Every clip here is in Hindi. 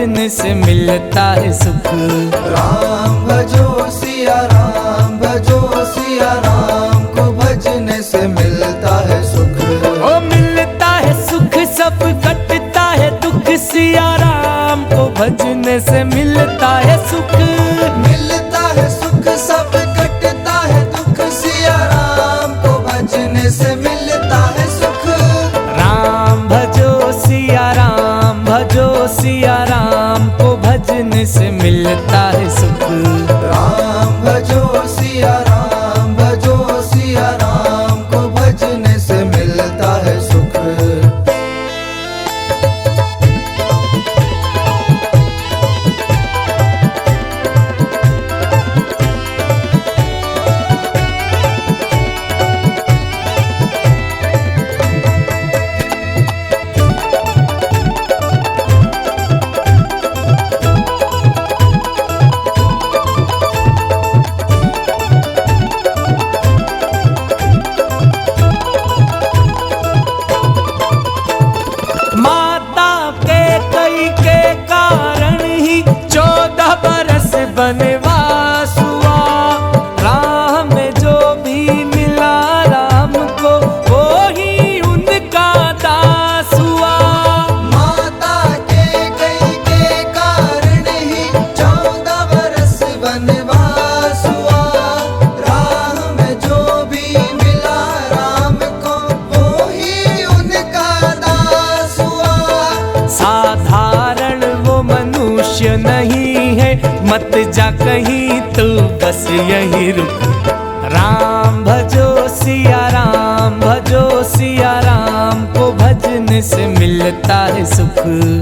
भजन से मिलता है सुख। राम भजो सिया राम, भजो सिया राम को भजन से मिलता है सुख। ओ मिलता है सुख सब कटता है दुख, सिया राम को भजन से मिलता है सुख। मिलता है सुख सब कटता है दुख, सिया राम को भजन से मिलता है सुख। राम भजो सिया राम, भजो सिया राम को भजन से मिलता है सुख। राम भजो सिया राम, भजो सिया राम को भजन से मिलता है सुख। माता के कई के कारण ही 14 बरस वनवास हुआ। राह में जो भी मिला राम को वो ही उनका दास हुआ। माता के कई के कारण ही 14 बरस वनवास हुआ। राह में जो भी मिला राम को वो ही उनका दास हुआ। साधारण वो मनुष्य नहीं है, मत जा कहीं तू बस यही रुक। राम भजो सिया राम, भजो सिया राम को भजन से मिलता है सुख।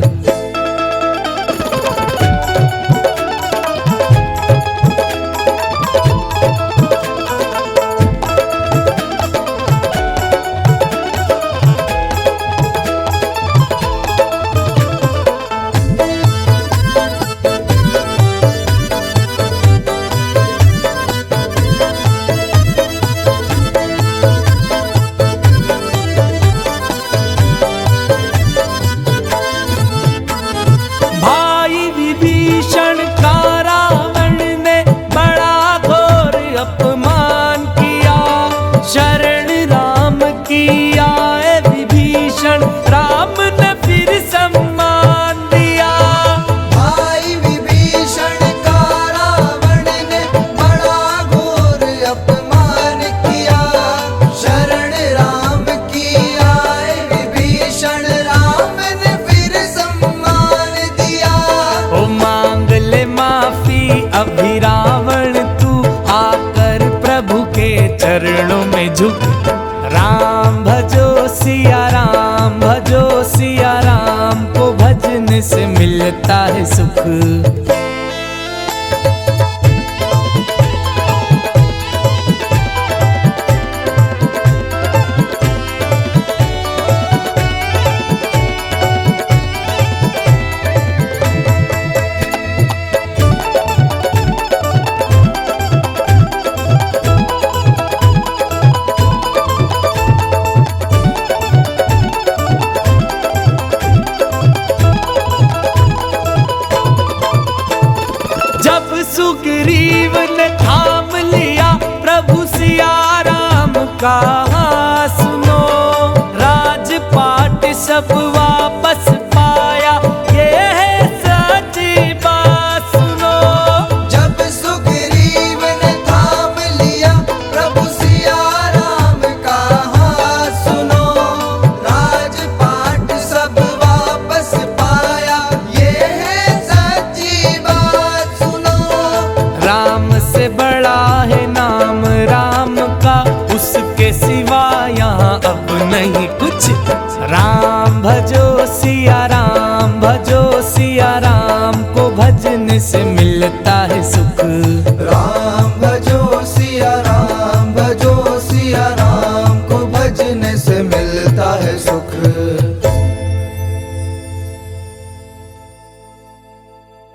भाई विभीषण का रावण ने बड़ा घोर अपमान किया। शरण राम की आए विभीषण, राम ने फिर सम्मान दिया। भाई विभीषण का रावण ने बड़ा घोर अपमान किया। शरण राम की आए विभीषण, राम ने फिर सम्मान दिया। ओ मांग ले माफी अभी रावण तू, आकर प्रभु के चरणों में झुक। राम भजो सिया राम, भजो सिया राम को भजन से मिलता है सुख। जब सुग्रीव ने थाम लिया प्रभु सिया राम का, सुनो राजपाट सब वापस पाया, ये है सच्ची बात सुनो। जब सुग्रीव ने थाम लिया प्रभु सिया राम का हाथ, सुनो राजपाट सब वापस पाया, ये है सच्ची बात सुनो। राम से बड़ा है नाम राम का, उसके सिवा यहाँ अब नहीं कुछ। राम भजो सिया राम, भजो सिया राम को भजन से मिलता है सुख। राम भजो सिया राम, भजो सिया राम को भजन से